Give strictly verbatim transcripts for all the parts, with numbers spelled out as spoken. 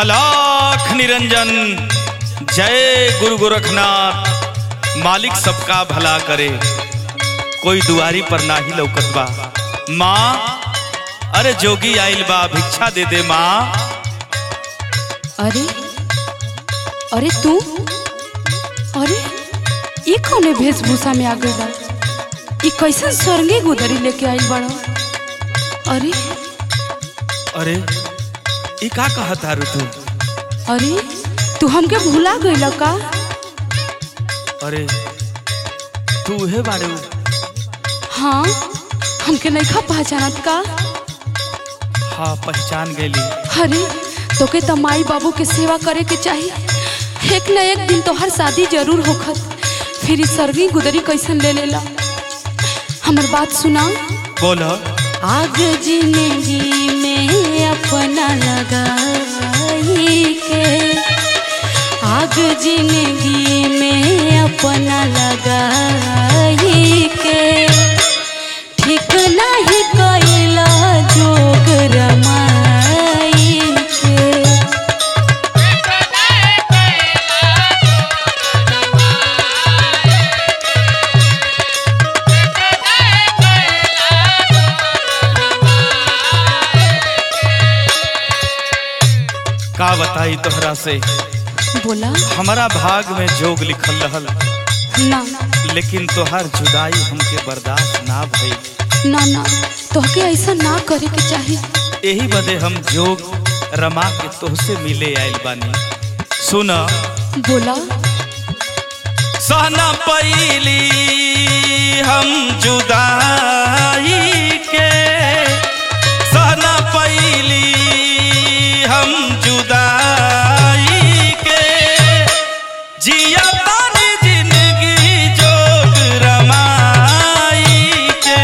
अलाख निरंजन। जय गुरु गोरखनाथ। मालिक सबका भला करे, कोई दुआरी पर नाही लौकत बा। माँ अरे जोगी आइल बा, भिक्षा दे दे माँ। अरे अरे तू, अरे ये कौने वेशभूषा में आ गई बा? ये कैसन स्वर्गे गुदरी लेके आइल बड़ा? अरे अरे ये का कहत हारू तू? अरे तू हमके भुला गइल का? अरे तू है बाड़ू? हाँ, हमके नइखा पहचानत का? हाँ पहचान गईली। अरे तोके तो माई बाबू के सेवा करे के चाहिए। एक न एक दिन तोहर शादी जरूर होखत, फिर इस स्वर्गी गुदरी कैसन ले लेला? हमर बात सुना। बोलो। आग जिंदगी में अपना लगाई के, आग जिंदगी में अपना लगाई के, ठीक नहीं कैला जोग रमाई के। का बताई तोहरा से? बोला। हमारा भाग में जोग लिखल रहल ना, लेकिन तोहर जुदाई हमके बर्दाश्त ना भई। ना ना, तोहके ऐसा ना करे के चाहिए। यही बदे हम जोग रमा के तोहसे मिले आइल बानी। सुन। बोला। सहना पैली हम जुदाई के, सहना पैली हम जुदाई के, जिया तारी जिंदगी जोग रमाई के।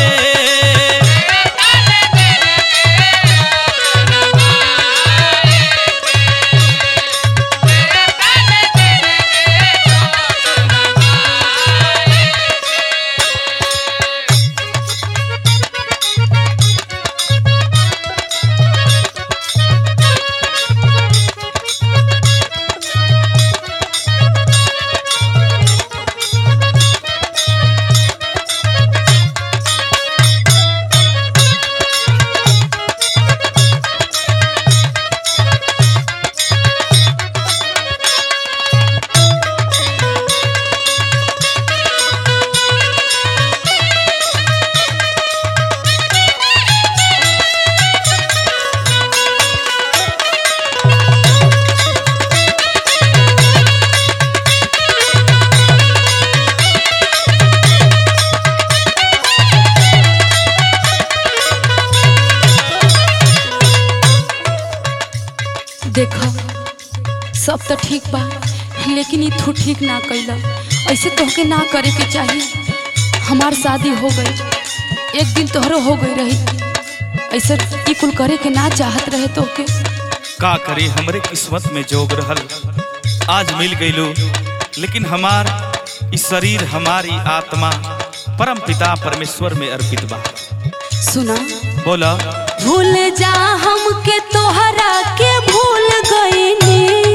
देखा, सब तो ठीक बा, लेकिन ये तू ठीक ना कैला। ऐसे तोहके ना करे के चाहिए। हमार शादी हो गई, एक दिन तोहरो हो गई रही। ऐसे ई कुल करे के ना चाहत रहे तोहके। का करी, हमरे किस्मत में जोग रहल, आज मिल गईलू। लेकिन हमार इस शरीर, हमारी आत्मा परम पिता परमेश्वर में अर्पित बा। सुना। बोला। भूल जा हमके तोहरा के भूल गईनी,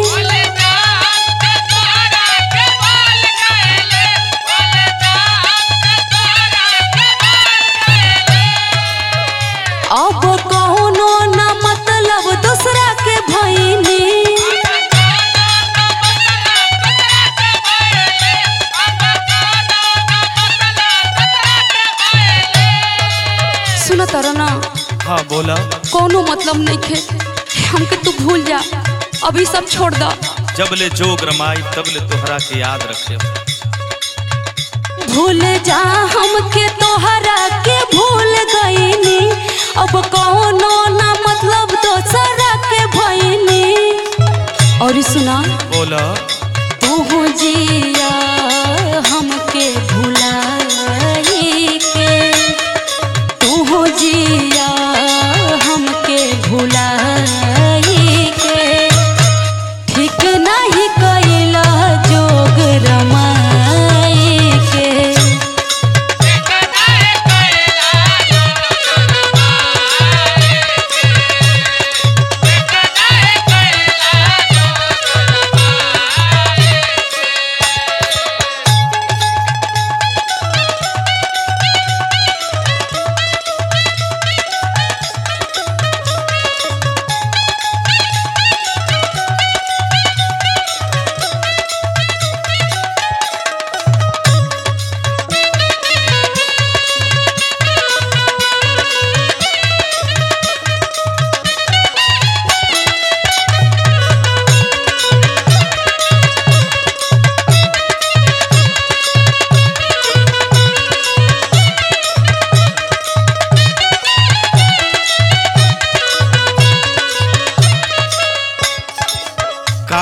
अब कौनो ना मतलब दूसरा के भईनी। सुना तारा ना? हाँ बोला। कोनो मतलब नहीं खे, हमके तू भूल जा, अभी सब छोड़ दा। जब ले जोग रमाई तब ले तोहरा के याद रखे। भूल जा हमके तोहरा के भूल गईनी, अब कौनो ना मतलब दोसरा के भईनी। और सुना। बोला। तू जिया हमके भुलाई के, तू जिया हमके भुलाई के, ठीक नहीं कैला जोग रमाई के।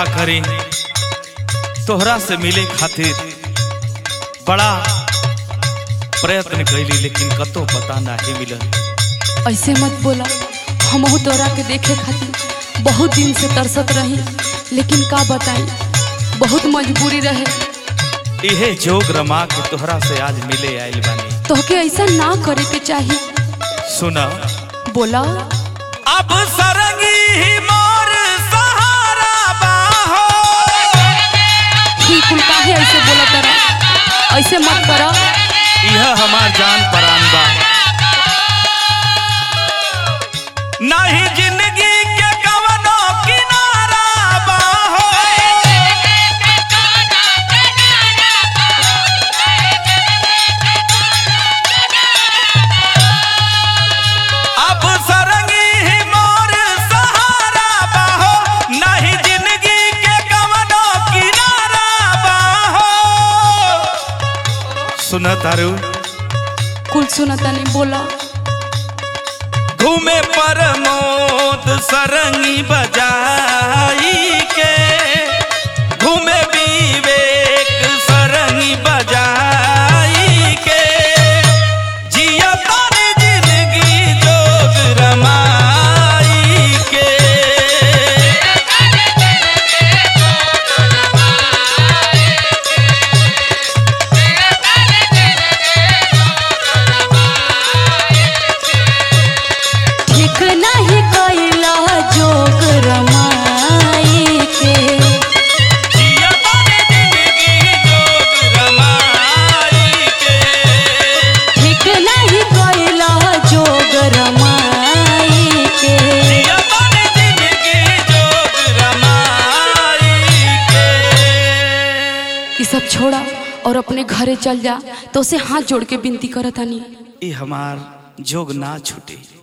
का करें, तोहरा से मिले खातिर बड़ा प्रयत्न कैली लेकिन कतो पता नहीं मिलल। ऐसे मत बोला, हमहू तोरा के देखे खातिर बहुत दिन से तरसत रही, लेकिन का बताई बहुत मजबूरी रहे। इहे जोग रमा के तोहरा से आज मिले आइल बानी। तोहके ऐसा ना करे के चाहिए। सुना बोला। अब सरंगी ही मोर सहारा बाहो। ही कुल काहे ऐसे बोला तरा, ऐसे मत करा। यह हमार जान परान बा, नहीं जिंदगी के कवनो किनारा बाहो। अब सरंगी ही मोर सहारा बाहो, नहीं जिंदगी के कवनो किनारा बाहो। सुना तारू कुल सुनता नहीं। बोला। घूमे प्रमोद सरंगी बजाई के, घूमे विवेक सरंगी बजाई के, जिया तारी जिंदगी जोग रमाई के। ठीक नहीं कैला जोग रमाई के, जिया तारी जिंदगी जोग रमाई के। ठीक नहीं कैला जोग रमाई के। जिया तारी जिंदगी जोग रमाई के। ये सब छोड़ा और अपने घरे चल जा, तो उसे हाथ जोड़ के विनती करत हनी। ये हमार जोग ना छूटे।